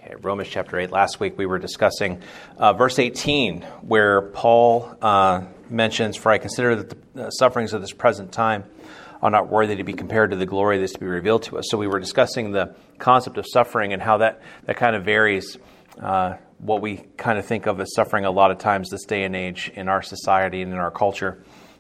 Okay, Romans chapter 8. Last week we were discussing verse 18, where Paul mentions, "For I consider that the sufferings of this present time are not worthy to be compared to the glory that is to be revealed to us." So we were discussing the concept of suffering and how that kind of varies. What we kind of think of as suffering a lot of times this day and age in our society and in our culture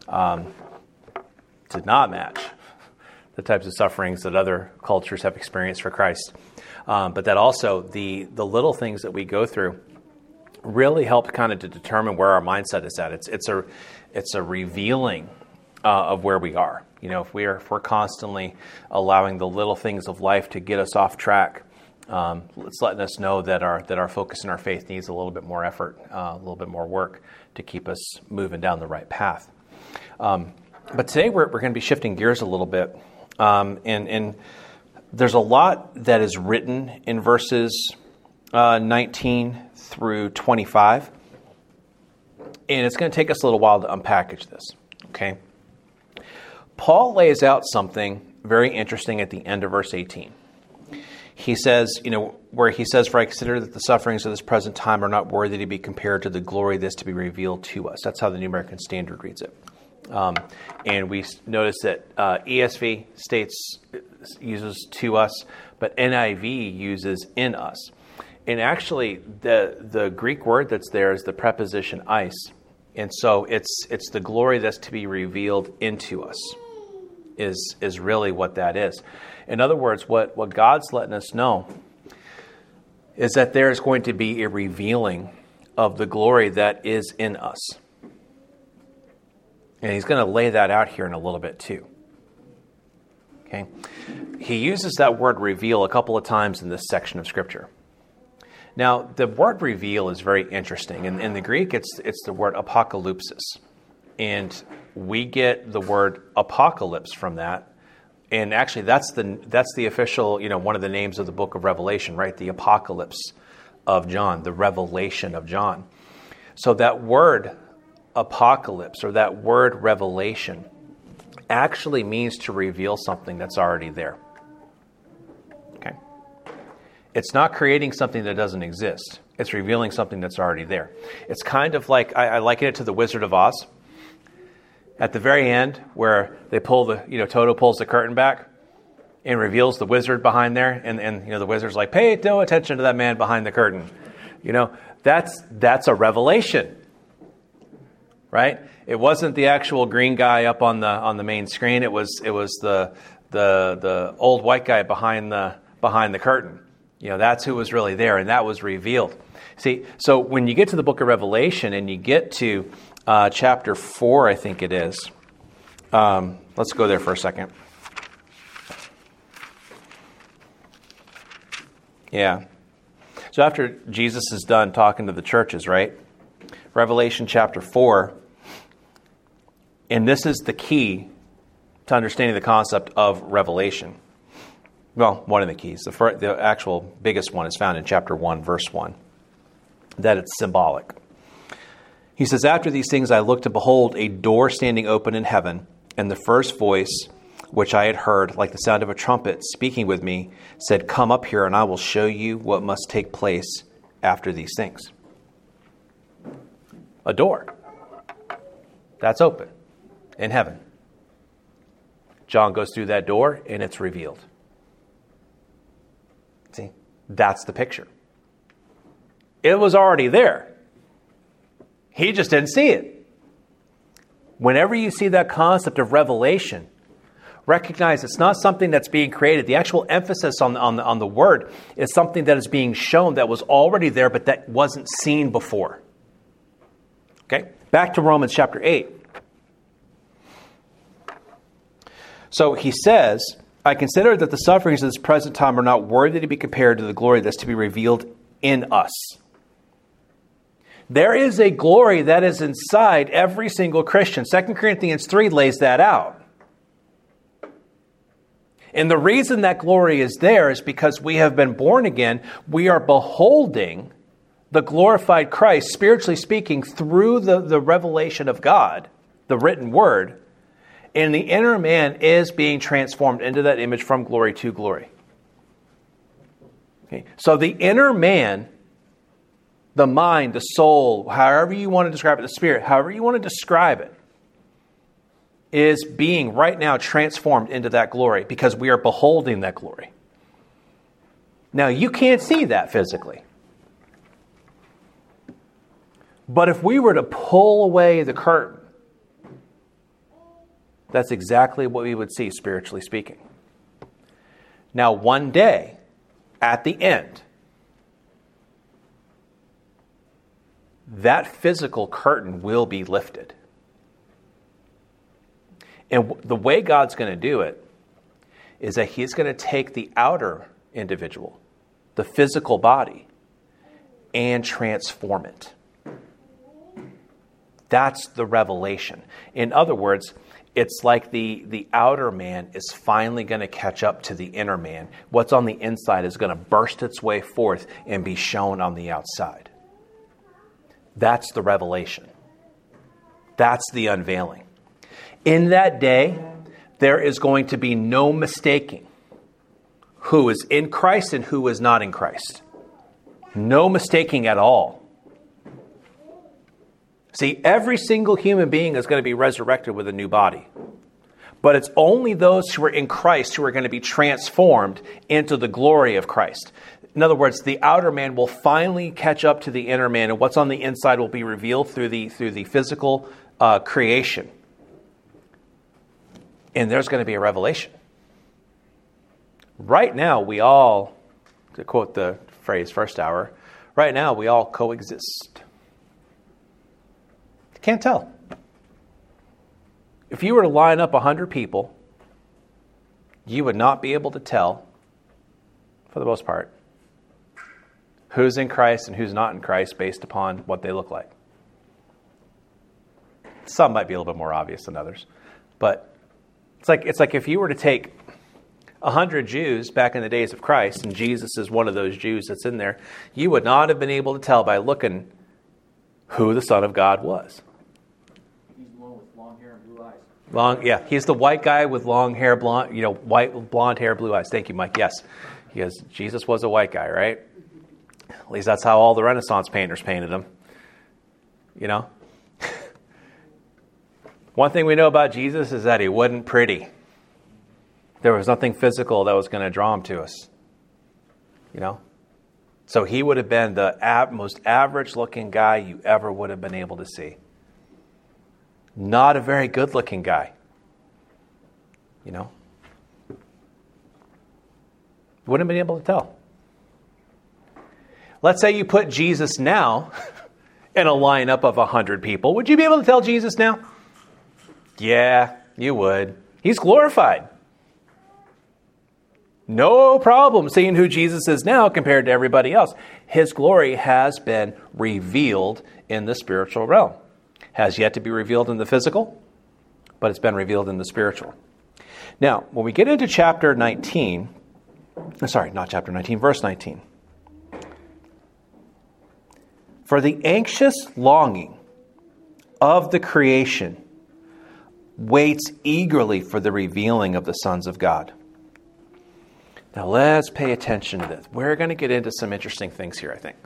did not match the types of sufferings that other cultures have experienced for Christ. But that also the little things that we go through really help kind of to determine where our mindset is at. It's a revealing of where we are. You know, if we're constantly allowing the little things of life to get us off track, it's letting us know that our focus and our faith needs a little bit more effort, a little bit more work to keep us moving down the right path. But today we're going to be shifting gears a little bit, and there's a lot that is written in verses 19 through 25, and it's going to take us a little while to unpackage this, okay? Paul lays out something very interesting at the end of verse 18. He says, where he says, "For I consider that the sufferings of this present time are not worthy to be compared to the glory that's to be revealed to us." That's how the New American Standard reads it. And we notice that ESV uses "to us," but NIV uses "in us." And actually, the Greek word that's there is the preposition "eis," and so it's the glory that's to be revealed into us is really what that is. In other words, what God's letting us know is that there is going to be a revealing of the glory that is in us. And he's going to lay that out here in a little bit too. Okay? He uses that word "reveal" a couple of times in this section of Scripture. Now, the word "reveal" is very interesting. In the Greek, it's the word apocalypsis. And we get the word apocalypse from that. And actually, that's the official, one of the names of the book of Revelation, right? The apocalypse of John, the revelation of John. So that word apocalypse, or that word revelation, actually means to reveal something that's already there. Okay? It's not creating something that doesn't exist. It's revealing something that's already there. It's kind of like, I liken it to the Wizard of Oz. At the very end, where they pull Toto pulls the curtain back and reveals the wizard behind there, and the wizard's like, "Pay no attention to that man behind the curtain." That's a revelation. Right? It wasn't the actual green guy up on the main screen. It was the old white guy behind the curtain. That's who was really there, and that was revealed. See, so when you get to the book of Revelation and you get to chapter 4, I think it is. Let's go there for a second. Yeah. So after Jesus is done talking to the churches, right? Revelation chapter 4. And this is the key to understanding the concept of revelation. Well, one of the keys. The actual biggest one is found in chapter 1, verse 1. That it's symbolic. He says, "After these things I looked, to behold a door standing open in heaven, and the first voice which I had heard, like the sound of a trumpet, speaking with me, said, 'Come up here, and I will show you what must take place after these things.'" A door. That's open in heaven. John goes through that door, and it's revealed. See, that's the picture. It was already there. He just didn't see it. Whenever you see that concept of revelation, recognize it's not something that's being created. The actual emphasis on the word is something that is being shown that was already there, but that wasn't seen before. Okay? Back to Romans chapter 8. So he says, "I consider that the sufferings of this present time are not worthy to be compared to the glory that's to be revealed in us." There is a glory that is inside every single Christian. 2 Corinthians 3 lays that out. And the reason that glory is there is because we have been born again. We are beholding the glorified Christ, spiritually speaking, through the revelation of God, the written word. And the inner man is being transformed into that image from glory to glory. Okay? So the inner man, the mind, the soul, however you want to describe it, the spirit, however you want to describe it, is being right now transformed into that glory because we are beholding that glory. Now, you can't see that physically. But if we were to pull away the curtain, that's exactly what we would see, spiritually speaking. Now, one day, at the end, that physical curtain will be lifted. And the way God's going to do it is that He's going to take the outer individual, the physical body, and transform it. That's the revelation. In other words, it's like the outer man is finally going to catch up to the inner man. What's on the inside is going to burst its way forth and be shown on the outside. That's the revelation. That's the unveiling. In that day, there is going to be no mistaking who is in Christ and who is not in Christ. No mistaking at all. See, every single human being is going to be resurrected with a new body. But it's only those who are in Christ who are going to be transformed into the glory of Christ. In other words, the outer man will finally catch up to the inner man, and what's on the inside will be revealed through the physical creation. And there's going to be a revelation. Right now, we all, to quote the phrase first hour, right now we all coexist. Can't tell. If you were to line up 100 people, you would not be able to tell, for the most part, who's in Christ and who's not in Christ based upon what they look like. Some might be a little bit more obvious than others. But it's like if you were to take 100 Jews back in the days of Christ, and Jesus is one of those Jews that's in there, you would not have been able to tell by looking who the Son of God was. He's the white guy with long hair, blonde hair, blue eyes. Thank you, Mike. Yes, Jesus was a white guy, right? At least that's how all the Renaissance painters painted him. You know? One thing we know about Jesus is that he wasn't pretty. There was nothing physical that was going to draw him to us. You know? So he would have been the most average-looking guy you ever would have been able to see. Not a very good-looking guy. You know? Wouldn't have been able to tell. Let's say you put Jesus now in a lineup of 100 people. Would you be able to tell Jesus now? Yeah, you would. He's glorified. No problem seeing who Jesus is now compared to everybody else. His glory has been revealed in the spiritual realm. Has yet to be revealed in the physical, but it's been revealed in the spiritual. Now, when we get into verse 19. For the anxious longing of the creation waits eagerly for the revealing of the sons of God. Now let's pay attention to this. We're going to get into some interesting things here, I think.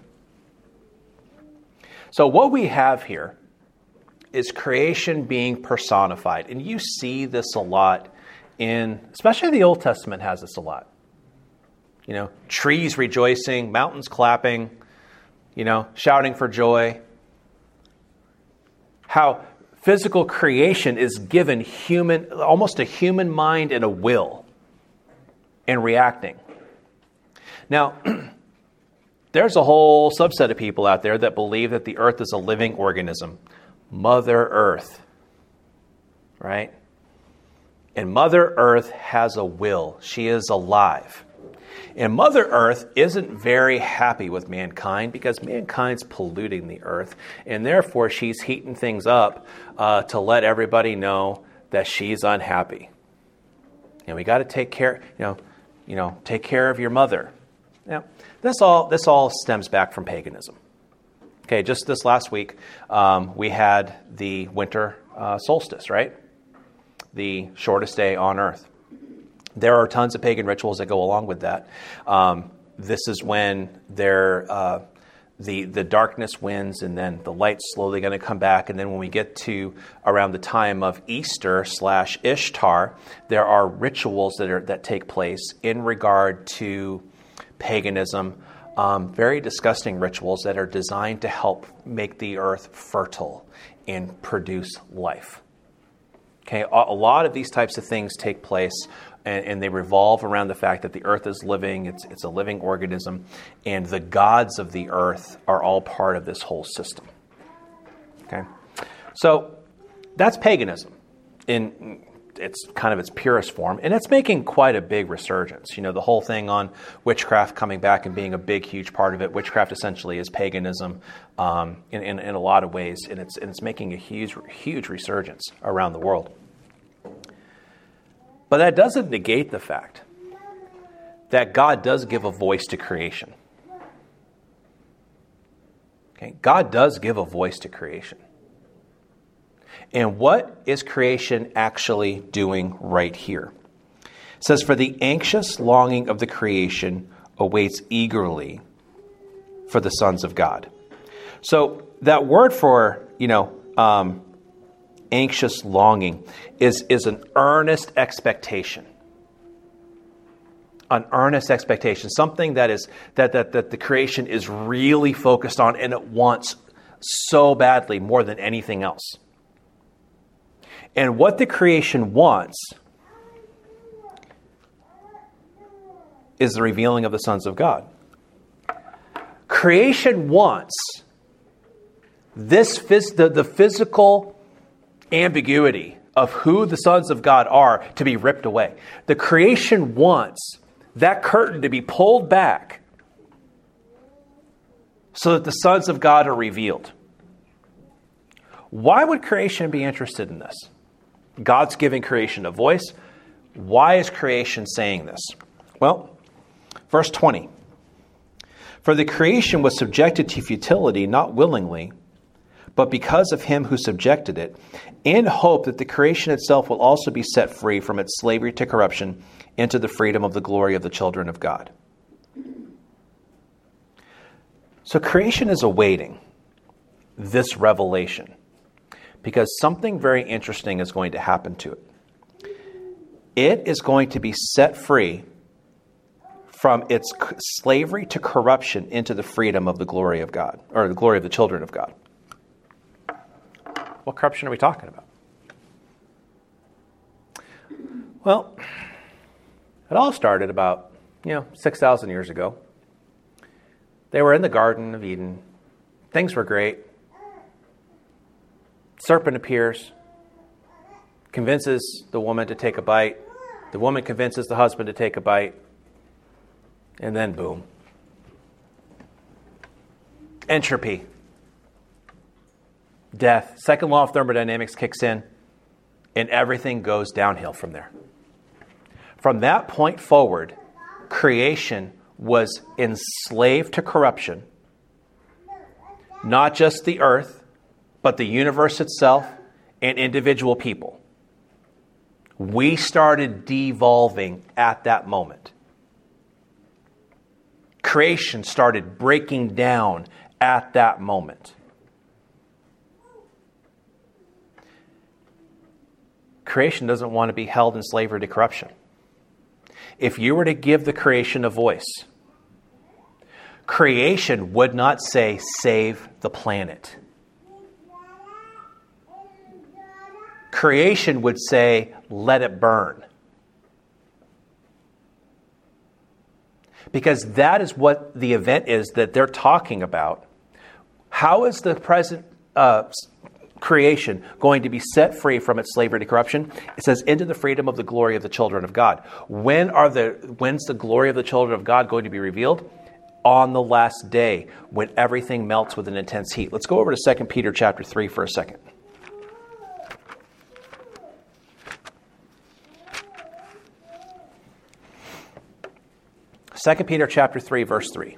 So what we have here is creation being personified. And you see this a lot especially the Old Testament has this a lot. You know, trees rejoicing, mountains clapping, shouting for joy. How physical creation is given almost a human mind and a will in reacting. Now, there's a whole subset of people out there that believe that the earth is a living organism. Mother Earth, right? And Mother Earth has a will. She is alive. And Mother Earth isn't very happy with mankind because mankind's polluting the earth. And therefore, she's heating things up to let everybody know that she's unhappy. And we got to take care, take care of your mother. Now, this all stems back from paganism. Okay, just this last week, we had the winter solstice, right? The shortest day on Earth. There are tons of pagan rituals that go along with that. this is when the darkness wins, and then the light's slowly going to come back. And then when we get to around the time of Easter / Ishtar, there are rituals that take place in regard to paganism, very disgusting rituals that are designed to help make the earth fertile and produce life. Okay, a lot of these types of things take place, and they revolve around the fact that the earth is living, it's a living organism, and the gods of the earth are all part of this whole system. Okay, so that's paganism in its kind of its purest form, and it's making quite a big resurgence. You know, the whole thing on witchcraft coming back and being a big, huge part of it. Witchcraft essentially is paganism in a lot of ways, and it's making a huge resurgence around the world. But that doesn't negate the fact that God does give a voice to creation. Okay, God does give a voice to creation. And what is creation actually doing right here? It says, "For the anxious longing of the creation awaits eagerly for the sons of God." So that word for, anxious longing is an earnest expectation. An earnest expectation, something that the creation is really focused on, and it wants so badly, more than anything else. And what the creation wants is the revealing of the sons of God. Creation wants the physical ambiguity of who the sons of God are to be ripped away. The creation wants that curtain to be pulled back so that the sons of God are revealed. Why would creation be interested in this? God's giving creation a voice. Why is creation saying this? Well, verse 20. "For the creation was subjected to futility, not willingly, but because of him who subjected it, in hope that the creation itself will also be set free from its slavery to corruption into the freedom of the glory of the children of God." So creation is awaiting this revelation because something very interesting is going to happen to it. It is going to be set free from its slavery to corruption into the freedom of the glory of God, or the glory of the children of God. What corruption are we talking about? Well, it all started about, 6,000 years ago. They were in the Garden of Eden. Things were great. Serpent appears, convinces the woman to take a bite. The woman convinces the husband to take a bite. And then boom. Entropy. Death. Second law of thermodynamics kicks in, and everything goes downhill from there. From that point forward, creation was enslaved to corruption. Not just the earth, but the universe itself and individual people. We started devolving at that moment. Creation started breaking down at that moment. Creation doesn't want to be held in slavery to corruption. If you were to give the creation a voice, creation would not say, "Save the planet." Creation would say, "Let it burn." Because that is what the event is that they're talking about. How is the present creation going to be set free from its slavery to corruption? It says, into the freedom of the glory of the children of God. When's the glory of the children of God going to be revealed? On the last day, when everything melts with an intense heat. Let's go over to 2 Peter chapter 3 for a second. 2 Peter chapter 3, verse 3.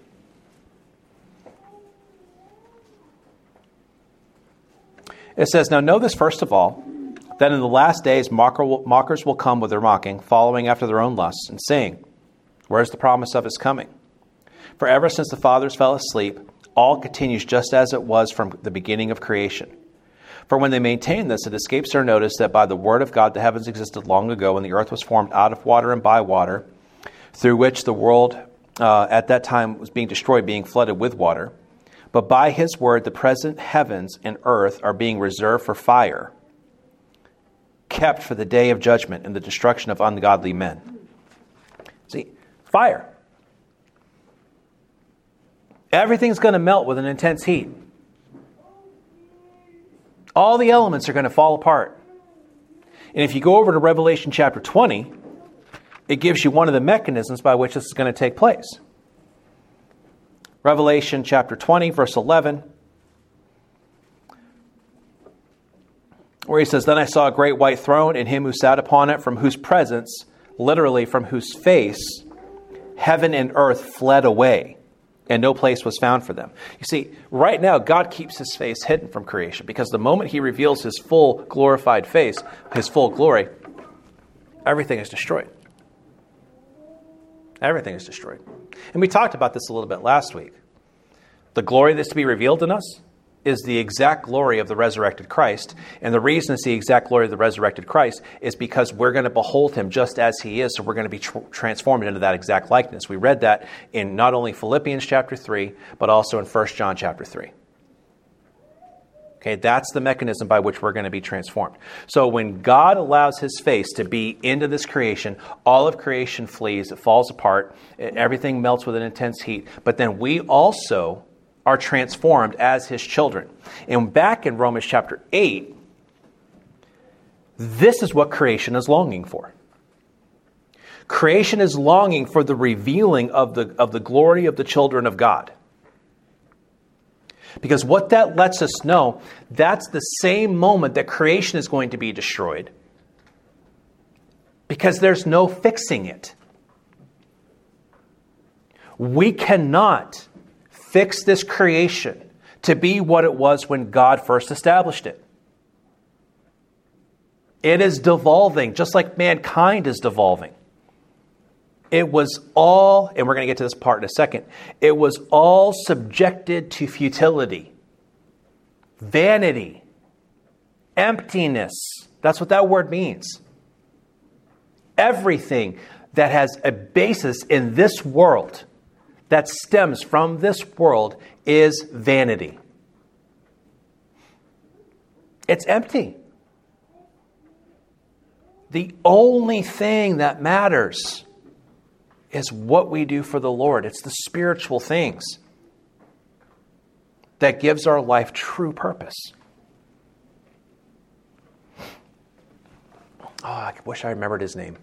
It says, "Now know this first of all, that in the last days mockers will come with their mocking, following after their own lusts, and saying, 'Where is the promise of his coming?' For ever since the fathers fell asleep, all continues just as it was from the beginning of creation. For when they maintain this, it escapes their notice that by the word of God the heavens existed long ago, and the earth was formed out of water and by water, through which the world at that time was being destroyed, being flooded with water. But by his word the present heavens and earth are being reserved for fire, kept for the day of judgment and the destruction of ungodly men. See, fire. Everything's going to melt with an intense heat. All the elements are going to fall apart. And if you go over to Revelation chapter 20, it gives you one of the mechanisms by which this is going to take place. Revelation chapter 20, verse 11, where he says, Then I saw a great white throne and him who sat upon it, from whose presence, literally from whose face, heaven and earth fled away, and no place was found for them. You see, right now, God keeps his face hidden from creation, because the moment he reveals his full glorified face, his full glory, everything is destroyed. Everything is destroyed. And we talked about this a little bit last week. The glory that's to be revealed in us is the exact glory of the resurrected Christ. And the reason it's the exact glory of the resurrected Christ is because we're going to behold him just as he is. So we're going to be transformed into that exact likeness. We read that in not only Philippians chapter 3, but also in 1 John chapter 3. Okay, that's the mechanism by which we're going to be transformed. So when God allows his face to be into this creation, all of creation flees, it falls apart, everything melts with an intense heat. But then we also are transformed as his children. And back in Romans chapter 8, this is what creation is longing for. Creation is longing for the revealing of the glory of the children of God. Because what that lets us know, that's the same moment that creation is going to be destroyed. Because there's no fixing it. We cannot fix this creation to be what it was when God first established it. It is devolving, just like mankind is devolving. It was all, and we're going to get to this part in a second, it was all subjected to futility, vanity, emptiness. That's what that word means. Everything that has a basis in this world, that stems from this world, is vanity. It's empty. The only thing that matters is what we do for the Lord. It's the spiritual things that gives our life true purpose. Oh, I wish I remembered his name.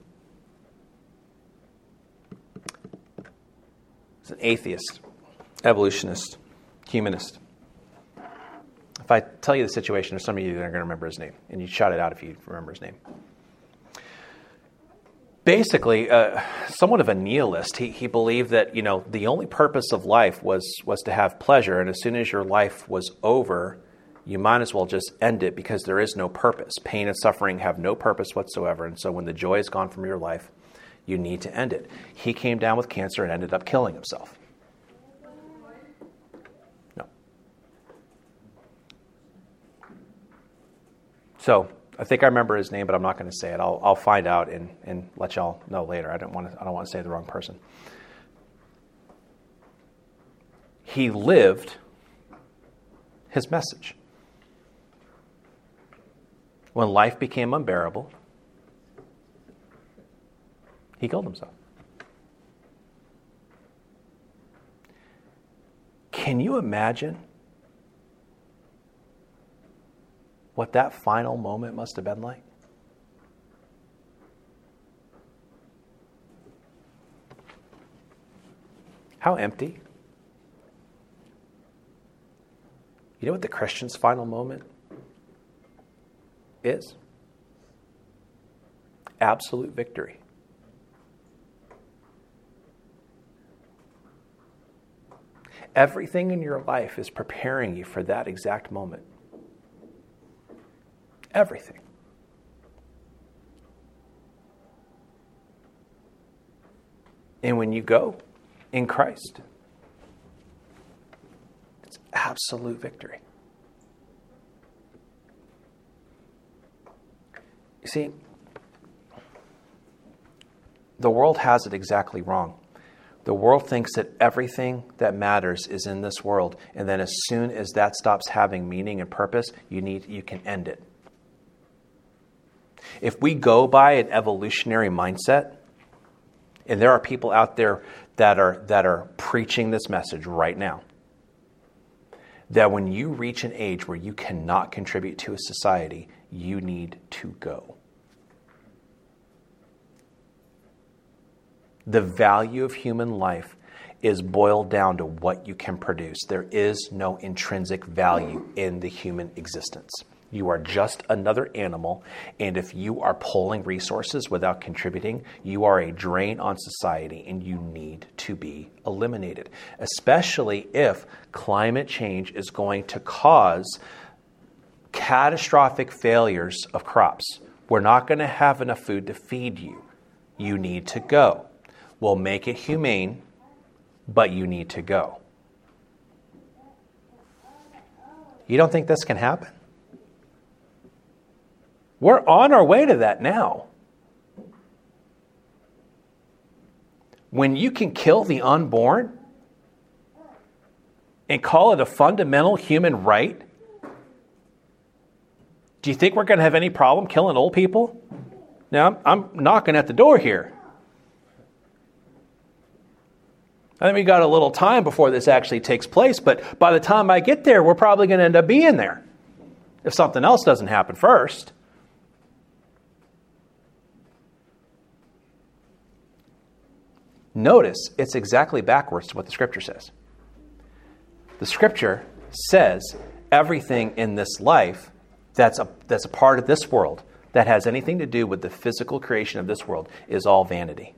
He's an atheist, evolutionist, humanist. If I tell you the situation, there's some of you that are going to remember his name, and you shout it out if you remember his name. Basically, somewhat of a nihilist. He believed that, the only purpose of life was to have pleasure, and as soon as your life was over, you might as well just end it because there is no purpose. Pain and suffering have no purpose whatsoever, and so when the joy is gone from your life, you need to end it. He came down with cancer and ended up killing himself. No. So I think I remember his name, but I'm not going to say it. I'll find out and let y'all know later. I don't want to say the wrong person. He lived his message. When life became unbearable, he killed himself. Can you imagine what that final moment must have been like? How empty. You know what the Christian's final moment is? Absolute victory. Everything in your life is preparing you for that exact moment. Everything. And when you go in Christ, It's absolute victory. You see, the world has it exactly wrong. The world thinks that everything that matters is in this world, and then as soon as that stops having meaning and purpose, you can end it. If we go by an evolutionary mindset, and there are people out there that are preaching this message right now, that when you reach an age where you cannot contribute to a society, you need to go. The value of human life is boiled down to what you can produce. There is no intrinsic value in the human existence. You are just another animal, and if you are pulling resources without contributing, you are a drain on society, and you need to be eliminated, especially if climate change is going to cause catastrophic failures of crops. We're not going to have enough food to feed you. You need to go. We'll make it humane, but you need to go. You don't think this can happen? We're on our way to that now. When you can kill the unborn and call it a fundamental human right, do you think we're going to have any problem killing old people? Now, I'm knocking at the door here. I think we got a little time before this actually takes place, but by the time I get there, we're probably going to end up being there if something else doesn't happen first. Notice it's exactly backwards to what the Scripture says. The Scripture says everything in this life that's a part of this world that has anything to do with the physical creation of this world is all vanity.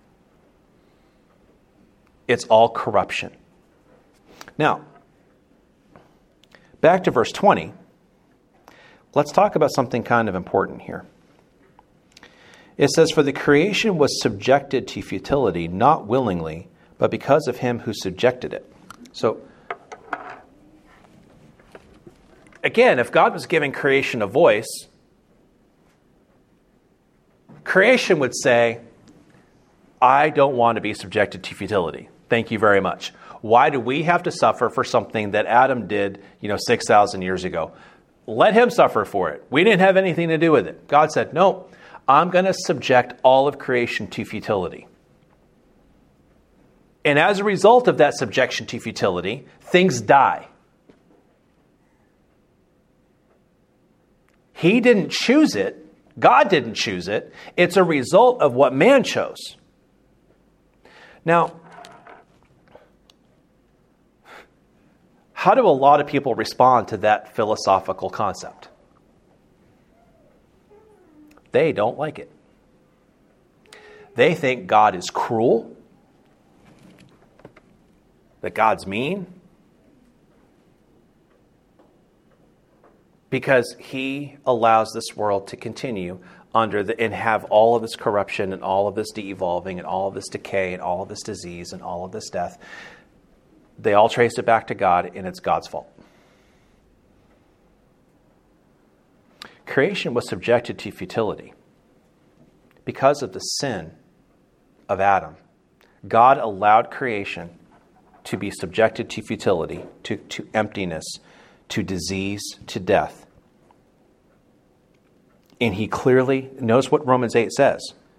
It's all corruption. Now, back to verse 20. Let's talk about something kind of important here. It says, "For the creation was subjected to futility, not willingly, but because of him who subjected it." So, again, if God was giving creation a voice, creation would say, I don't want to be subjected to futility. Thank you very much. Why do we have to suffer for something that Adam did, 6,000 years ago? Let him suffer for it. We didn't have anything to do with it. God said, no, I'm going to subject all of creation to futility. And as a result of that subjection to futility, things die. He didn't choose it. God didn't choose it. It's a result of what man chose. Now, how do a lot of people respond to that philosophical concept? They don't like it. They think God is cruel, that God's mean, because he allows this world to continue and have all of this corruption and all of this de-evolving and all of this decay and all of this disease and all of this death. They all trace it back to God, and it's God's fault. Creation was subjected to futility because of the sin of Adam. God allowed creation to be subjected to futility, to emptiness, to disease, to death. And he clearly knows what Romans 8 says.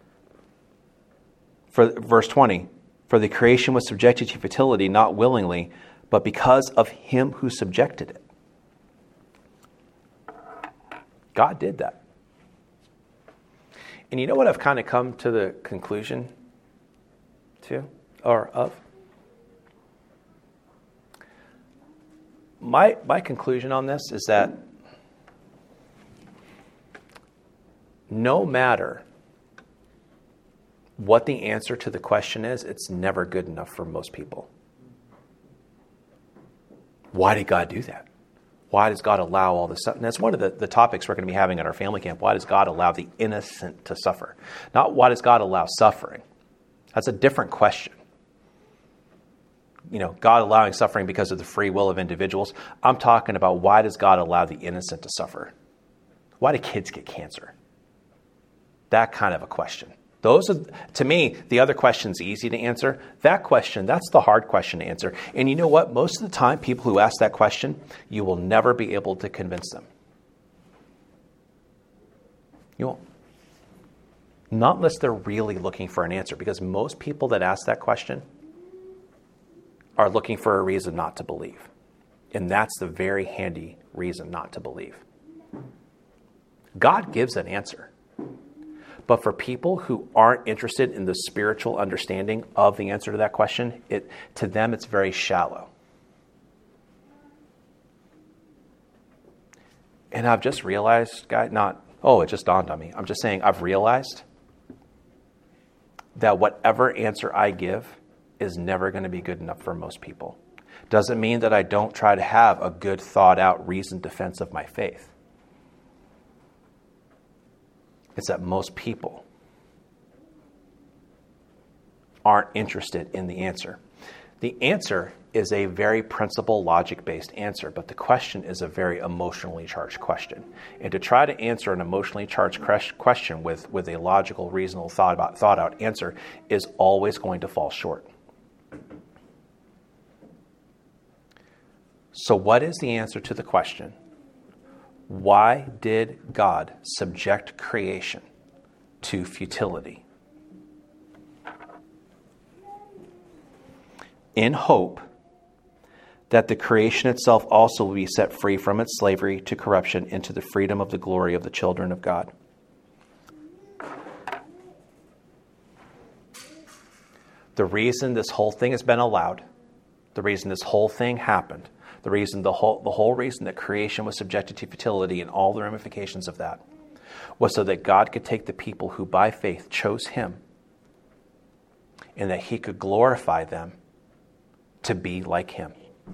For verse 20, "For the creation was subjected to futility, not willingly, but because of him who subjected it." God did that. And you know what I've kind of come to the conclusion of? My conclusion on this is that no matter what the answer to the question is, it's never good enough for most people. Why did God do that? Why does God allow all this stuff? And that's one of the topics we're going to be having at our family camp. Why does God allow the innocent to suffer? Not why does God allow suffering? That's a different question. God allowing suffering because of the free will of individuals. I'm talking about, why does God allow the innocent to suffer? Why do kids get cancer? That kind of a question. Those are, to me, the other question's easy to answer. That question, that's the hard question to answer. And you know what? Most of the time, people who ask that question, you will never be able to convince them. You won't. Not unless they're really looking for an answer, because most people that ask that question are looking for a reason not to believe. And that's the very handy reason not to believe. God gives an answer. But for people who aren't interested in the spiritual understanding of the answer to that question, to them it's very shallow. And I've just realized, it just dawned on me. I'm just saying, I've realized that whatever answer I give is never going to be good enough for most people. Doesn't mean that I don't try to have a good, thought-out, reasoned defense of my faith. It's that most people aren't interested in the answer. The answer is a very principle, logic-based answer, but the question is a very emotionally charged question. And to try to answer an emotionally charged question with a logical, reasonable, thought-out answer is always going to fall short. So what is the answer to the question? Why did God subject creation to futility? In hope that the creation itself also will be set free from its slavery to corruption into the freedom of the glory of the children of God. The reason this whole thing has been allowed, the reason this whole thing happened, the whole reason that creation was subjected to futility and all the ramifications of that was so that God could take the people who by faith chose Him and that He could glorify them to be like Him.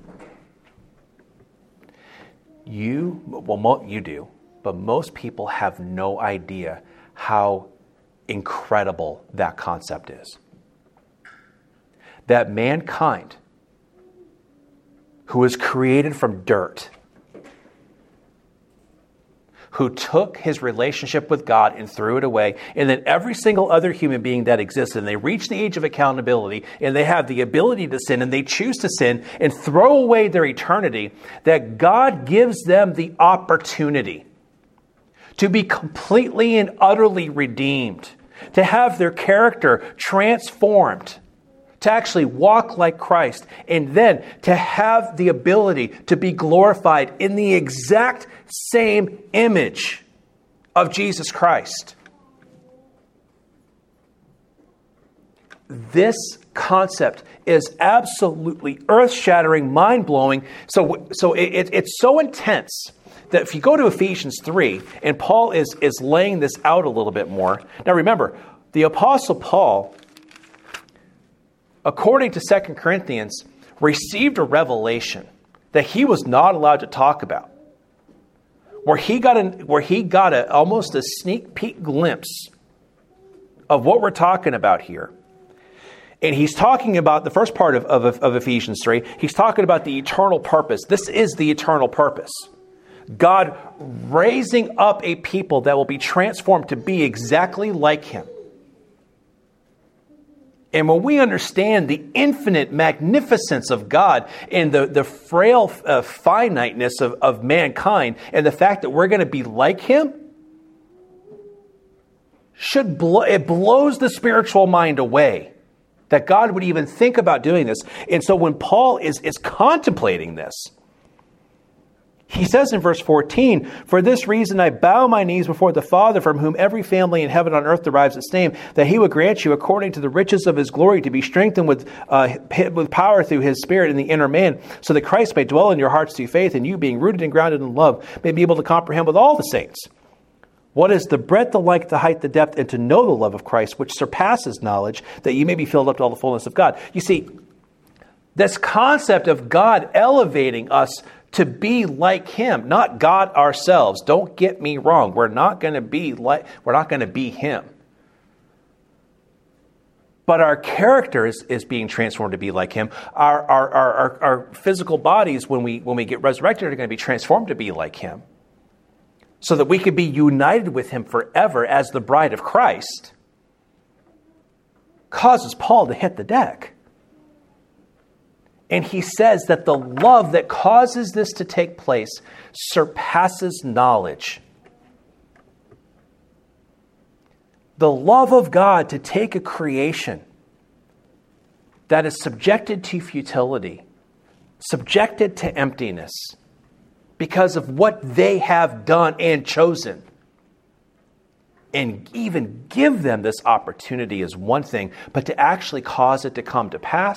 You do, but most people have no idea how incredible that concept is. That mankind, who was created from dirt, who took his relationship with God and threw it away, and then every single other human being that exists, and they reach the age of accountability, and they have the ability to sin, and they choose to sin and throw away their eternity, that God gives them the opportunity to be completely and utterly redeemed, to have their character transformed, to actually walk like Christ, and then to have the ability to be glorified in the exact same image of Jesus Christ. This concept is absolutely earth-shattering, mind-blowing. So it's so intense that if you go to Ephesians 3, and Paul is laying this out a little bit more. Now remember, the Apostle Paul, according to 2 Corinthians, received a revelation that he was not allowed to talk about, where he got almost a sneak peek glimpse of what we're talking about here. And he's talking about the first part of Ephesians 3. He's talking about the eternal purpose. This is the eternal purpose. God raising up a people that will be transformed to be exactly like Him. And when we understand the infinite magnificence of God and the frail finiteness of mankind and the fact that we're going to be like Him, it blows the spiritual mind away that God would even think about doing this. And so when Paul is contemplating this, he says in verse 14, "For this reason I bow my knees before the Father, from whom every family in heaven and on earth derives its name, that He would grant you, according to the riches of His glory, to be strengthened with power through His Spirit in the inner man, so that Christ may dwell in your hearts through faith, and you, being rooted and grounded in love, may be able to comprehend with all the saints what is the breadth, the length, the height, the depth, and to know the love of Christ, which surpasses knowledge, that you may be filled up to all the fullness of God." You see, this concept of God elevating us to be like Him, not God ourselves. Don't get me wrong. We're not going to be Him. But our character is being transformed to be like him. Our physical bodies, when we get resurrected, are going to be transformed to be like him, so that we could be united with him forever as the bride of Christ. Causes Paul to hit the deck. And he says that the love that causes this to take place surpasses knowledge. The love of God to take a creation that is subjected to futility, subjected to emptiness, because of what they have done and chosen, and even give them this opportunity is one thing, but to actually cause it to come to pass,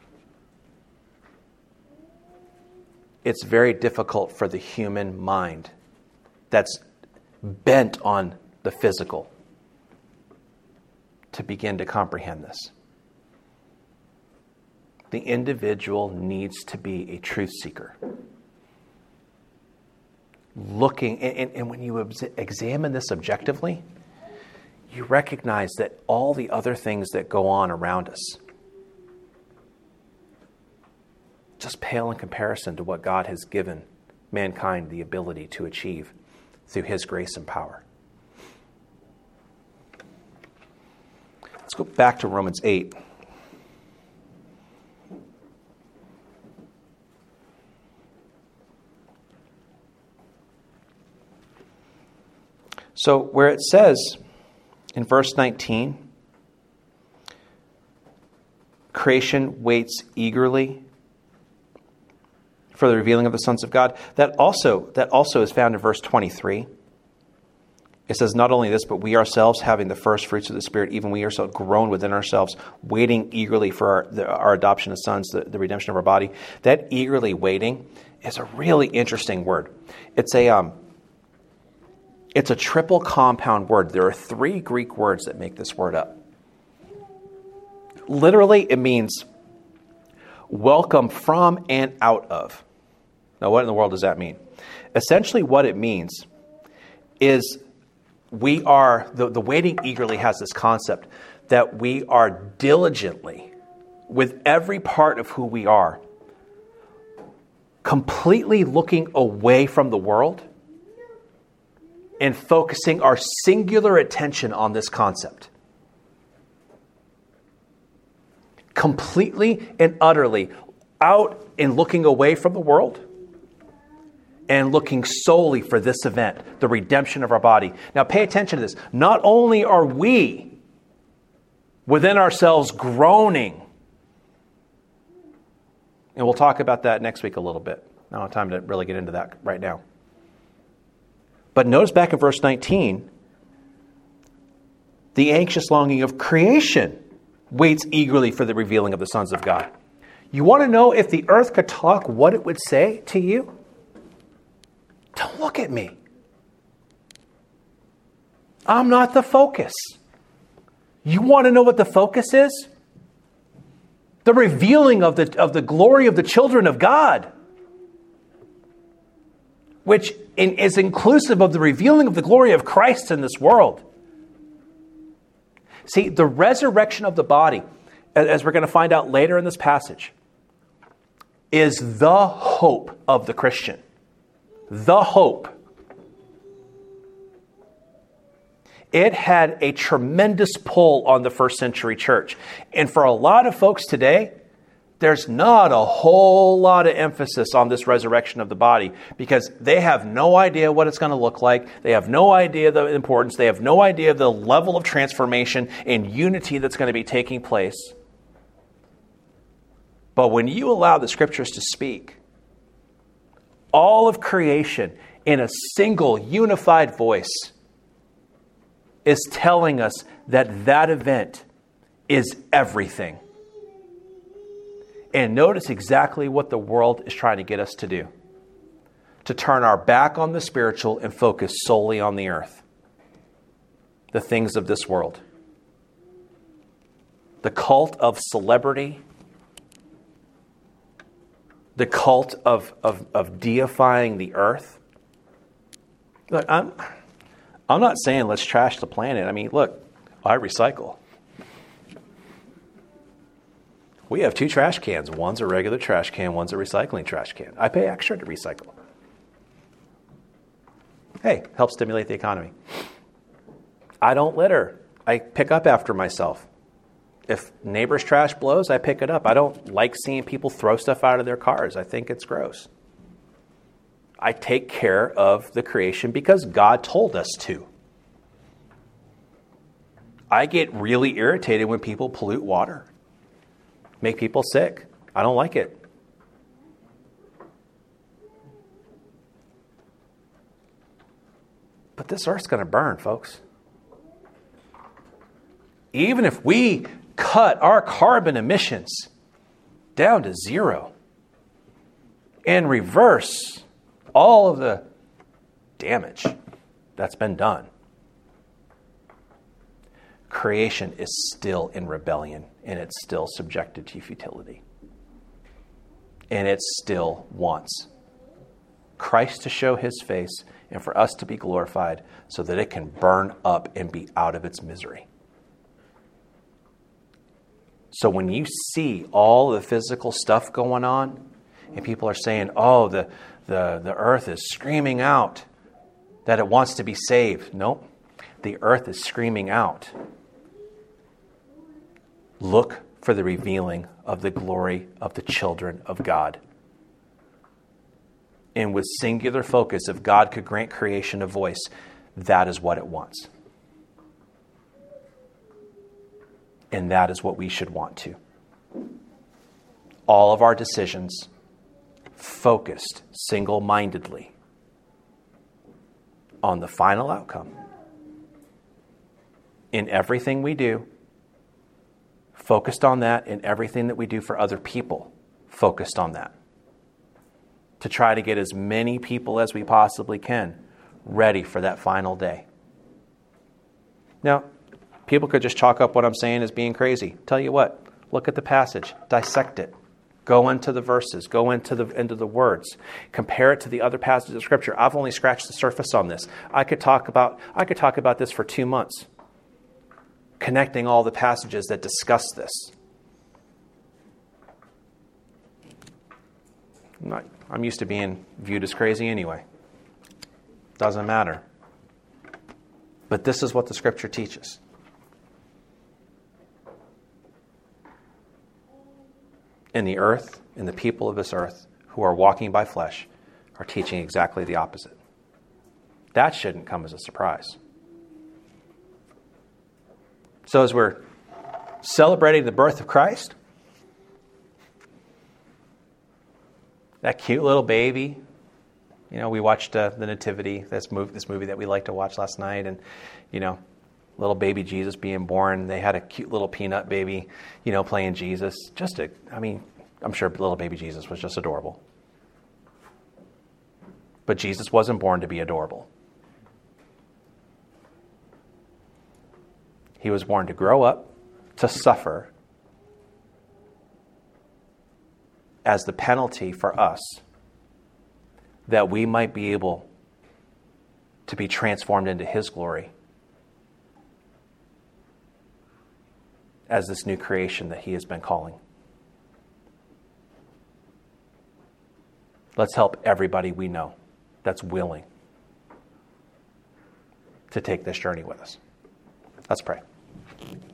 it's very difficult for the human mind that's bent on the physical to begin to comprehend this. The individual needs to be a truth seeker. Looking, and when you examine this objectively, you recognize that all the other things that go on around us just pale in comparison to what God has given mankind the ability to achieve through his grace and power. Let's go back to Romans 8. So where it says in verse 19, creation waits eagerly for the revealing of the sons of God, that also is found in verse 23. It says, not only this, but we ourselves, having the first fruits of the Spirit, even we ourselves groan within ourselves, waiting eagerly for our adoption as sons, the redemption of our body. That eagerly waiting is a really interesting word. It's a triple compound word. There are 3 Greek words that make this word up. Literally, it means welcome from and out of. Now, what in the world does that mean? Essentially, what it means is we are, the waiting eagerly has this concept that we are diligently, with every part of who we are, completely looking away from the world and focusing our singular attention on this concept. Completely and utterly out and looking away from the world and looking solely for this event, the redemption of our body. Now pay attention to this. Not only are we within ourselves groaning, and we'll talk about that next week a little bit. I don't have time to really get into that right now. But notice back in verse 19, the anxious longing of creation waits eagerly for the revealing of the sons of God. You want to know if the earth could talk, what it would say to you? Don't look at me. I'm not the focus. You want to know what the focus is? The revealing of the glory of the children of God, which is inclusive of the revealing of the glory of Christ in this world. See, the resurrection of the body, as we're going to find out later in this passage, is the hope of the Christian. The hope. It had a tremendous pull on the first century church. And for a lot of folks today, there's not a whole lot of emphasis on this resurrection of the body because they have no idea what it's going to look like. They have no idea the importance. They have no idea the level of transformation and unity that's going to be taking place. But when you allow the scriptures to speak, all of creation in a single unified voice is telling us that that event is everything. And notice exactly what the world is trying to get us to do. To turn our back on the spiritual and focus solely on the earth. The things of this world. The cult of celebrity. The cult of deifying the earth. Look, I'm not saying let's trash the planet. I mean, look, I recycle. We have 2 trash cans. One's a regular trash can, one's a recycling trash can. I pay extra to recycle. Hey, help stimulate the economy. I don't litter. I pick up after myself. If neighbor's trash blows, I pick it up. I don't like seeing people throw stuff out of their cars. I think it's gross. I take care of the creation because God told us to. I get really irritated when people pollute water, make people sick. I don't like it. But this earth's going to burn, folks. Even if we cut our carbon emissions down to 0 and reverse all of the damage that's been done, creation is still in rebellion, and it's still subjected to futility. And it still wants Christ to show his face and for us to be glorified so that it can burn up and be out of its misery. So when you see all the physical stuff going on, and people are saying, oh, the earth is screaming out that it wants to be saved. Nope. The earth is screaming out. Look for the revealing of the glory of the children of God. And with singular focus, if God could grant creation a voice, that is what it wants. And that is what we should want to. All of our decisions focused single-mindedly on the final outcome. In everything we do, focused on that. In everything that we do for other people, focused on that. To try to get as many people as we possibly can ready for that final day. Now, people could just chalk up what I'm saying as being crazy. Tell you what, look at the passage, dissect it. Go into the verses, go into the words. Compare it to the other passages of Scripture. I've only scratched the surface on this. I could talk about this for 2 months, connecting all the passages that discuss this. I'm used to being viewed as crazy anyway. Doesn't matter. But this is what the Scripture teaches. And the earth and the people of this earth who are walking by flesh are teaching exactly the opposite. That shouldn't come as a surprise. So as we're celebrating the birth of Christ, that cute little baby, we watched the Nativity, this movie that we liked to watch last night, and, little baby Jesus being born. They had a cute little peanut baby, playing Jesus. I'm sure little baby Jesus was just adorable. But Jesus wasn't born to be adorable. He was born to grow up, to suffer as the penalty for us, that we might be able to be transformed into His glory as this new creation that He has been calling. Let's help everybody we know that's willing to take this journey with us. Let's pray.